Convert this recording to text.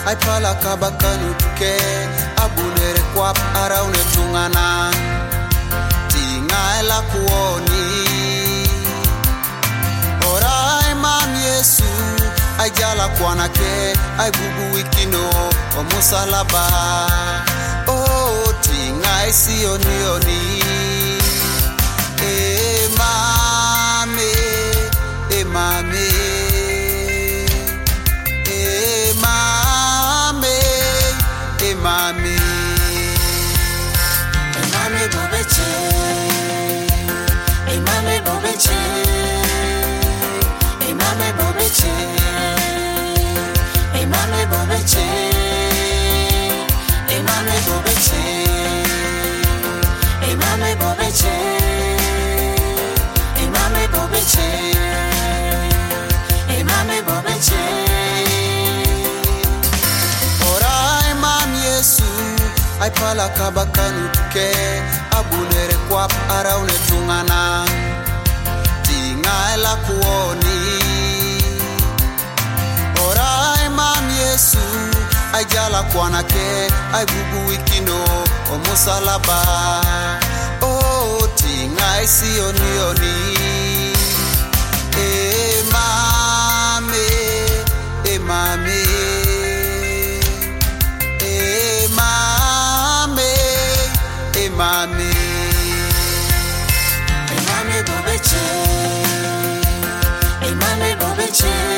ai pala kabakanu tuke abunere kwap araune tungana tinga la kuoni orai mam Yesu ai jala kwana ke ai bubu wikino o musalaba oh tinga sioni oni mame mame mami mami bobeche mami bobeche mami bobeche mami bobeche mami bobeche mami bobeche mami bobeche mami bobeche ai pala kabakanu tuke abunere kwap araune tungana tinga la kuoni orai mam Yesu ai jala kwana ke ai bubu wikino o musalaba oh tinga sioni oni mame mame mami mami bobeche mami bobeche